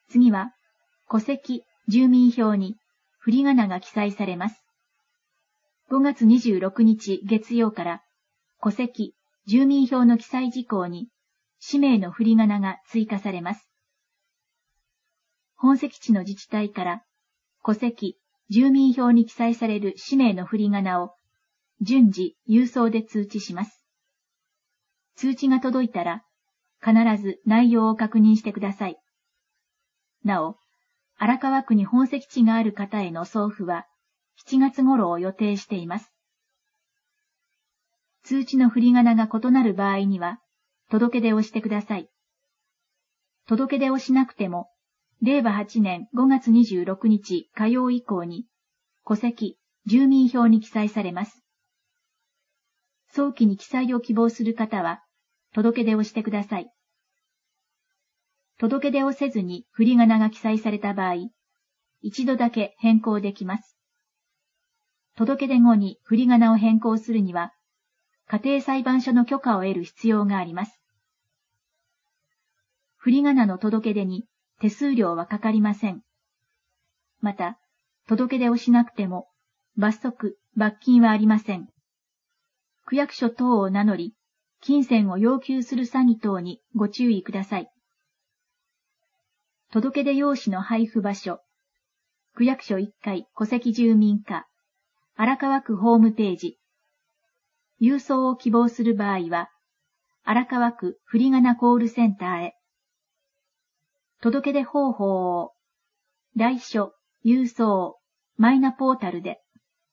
次は、戸籍、住民票に振り仮名が記載されます。5月26日月曜から、戸籍、住民票の記載事項に、氏名の振り仮名が追加されます。本籍地の自治体から、戸籍、住民票に記載される氏名の振り仮名を、順次、郵送で通知します。通知が届いたら、必ず内容を確認してください。なお、荒川区に本籍地がある方への送付は、7月頃を予定しています。通知の振り仮名が異なる場合には、届け出をしてください。届け出をしなくても、令和8年5月26日火曜以降に、戸籍、住民票に記載されます。早期に記載を希望する方は、届け出をしてください。届け出をせずに振り仮名が記載された場合、一度だけ変更できます。届け出後に振り仮名を変更するには、家庭裁判所の許可を得る必要があります。振り仮名の届け出に手数料はかかりません。また、届け出をしなくても、罰則、罰金はありません。区役所等を名乗り、金銭を要求する詐欺等にご注意ください。届け出用紙の配布場所、区役所1階戸籍住民課、荒川区ホームページ。郵送を希望する場合は、荒川区振り仮名コールセンターへ。届け出方法を、来書、郵送、マイナポータルで。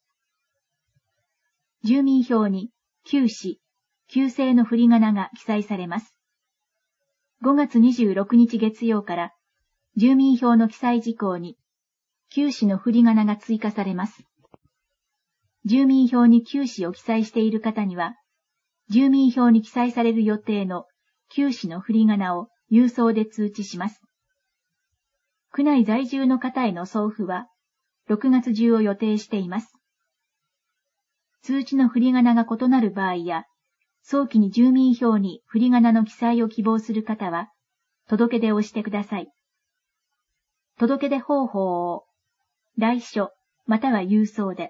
住民票に、旧氏、旧姓の振り仮名が記載されます。5月26日月曜から、住民票の記載事項に、旧氏の振り仮名が追加されます。住民票に旧氏を記載している方には、住民票に記載される予定の旧氏の振り仮名を郵送で通知します。区内在住の方への送付は、6月中を予定しています。通知の振り仮名が異なる場合や、早期に住民票に振り仮名の記載を希望する方は、届け出をしてください。届け出方法を、来書、または郵送で。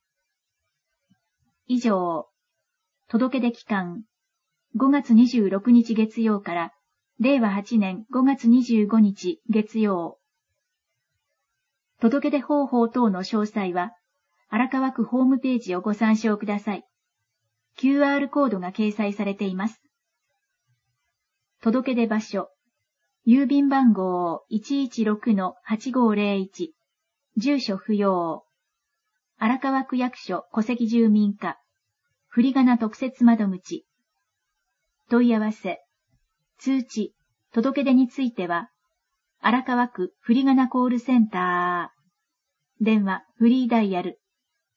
以上、届け出期間、5月26日月曜から、令和8年5月25日月曜。届け出方法等の詳細は、荒川区ホームページをご参照ください。QR コードが掲載されています。届け出場所、郵便番号 116-8501、住所不要。荒川区役所戸籍住民課、振り仮名特設窓口。問い合わせ、通知、届け出については、荒川区振り仮名コールセンター。電話フリーダイヤル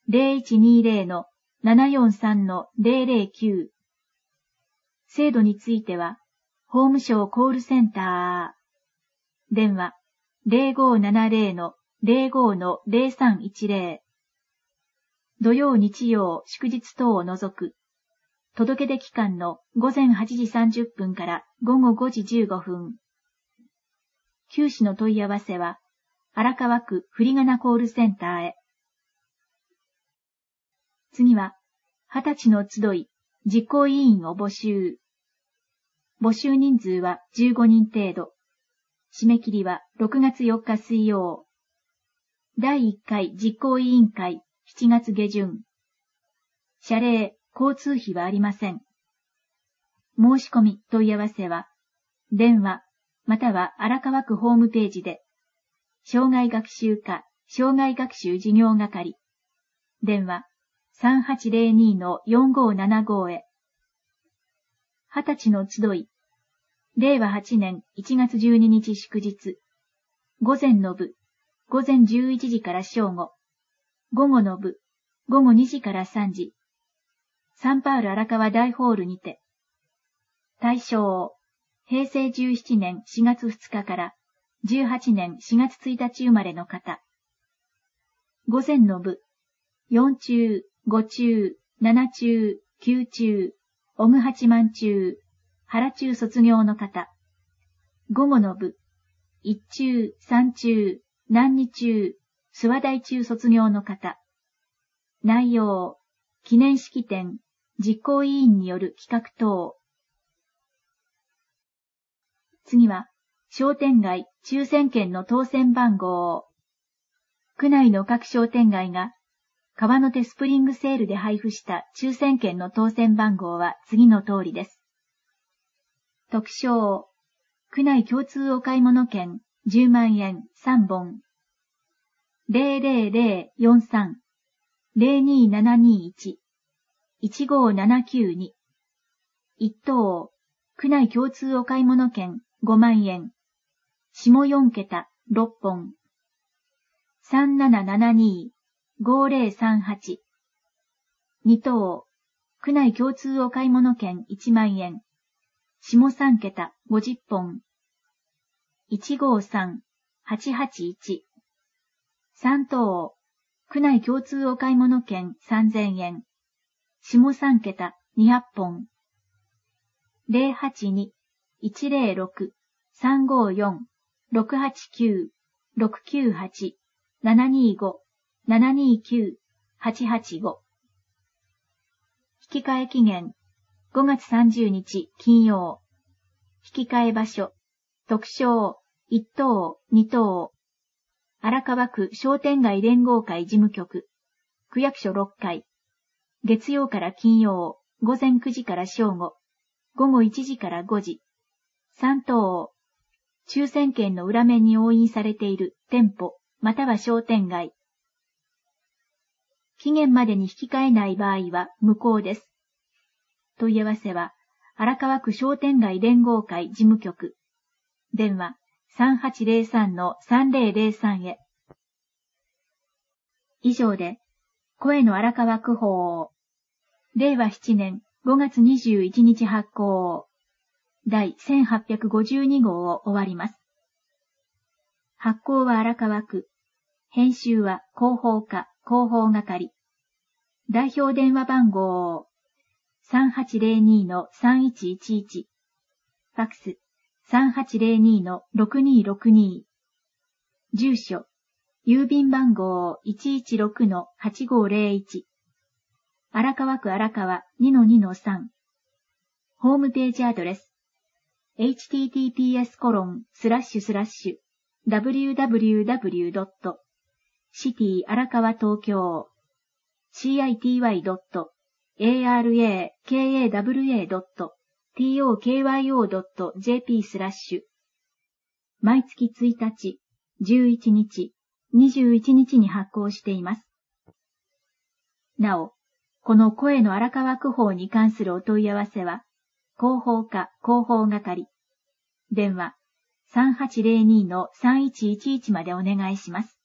0120-743-009。制度については、法務省コールセンター。電話0570-05-0310。土曜日曜祝日等を除く。届け出期間の午前8時30分から午後5時15分。旧氏の問い合わせは、荒川区振り仮名コールセンターへ。次は、20歳の集い、実行委員を募集。募集人数は15人程度。締め切りは6月4日水曜。第1回実行委員会7月下旬。謝礼、交通費はありません。申し込み問い合わせは、電話、または荒川区ホームページで、障害学習課、障害学習事業係。電話、3802-4575へ。20歳の集い。令和8年1月12日祝日。午前の部、午前11時から正午。午後の部、午後2時から3時。サンパウル荒川大ホールにて。対象、平成17年4月2日から18年4月1日生まれの方。午前の部、4中、5中、7中、9中、小具八幡中、原中卒業の方。午後の部、 一中、三中、何二中、諏訪大中卒業の方。内容、記念式典、実行委員による企画等。次は、商店街抽選券の当選番号。区内の各商店街が、川の手スプリングセールで配布した抽選券の当選番号は次の通りです。特賞、区内共通お買い物券10万円3本。00043、02721、15792。一等、区内共通お買い物券5万円。下4桁6本。3772、5038。二等、区内共通お買い物券1万円。下3桁50本。153、881。三等、区内共通お買い物券3000円。下3桁200本。082、106、354、689、698、725、729、885。引換期限、5月30日金曜。引換場所、特賞、1等、2等。荒川区商店街連合会事務局、区役所6階。月曜から金曜、午前9時から正午、午後1時から5時。3等。抽選券の裏面に押印されている店舗、または商店街。期限までに引き換えない場合は無効です。問い合わせは、荒川区商店街連合会事務局。電話、3803-3003へ。以上で、声の荒川区報、令和7年5月21日発行、第1852号を終わります。発行は荒川区。編集は広報課、広報係。代表電話番号、3802-3111。ファクス、3802-6262。住所、郵便番号 116-8501。荒川区荒川 2-2-3。ホームページアドレス、https://www.cityarakawa-tokyo.tokyo.jp/ 毎月1日、11日、21日に発行しています。なお、この声の荒川区報に関するお問い合わせは、広報課広報係。電話、3802-3111までお願いします。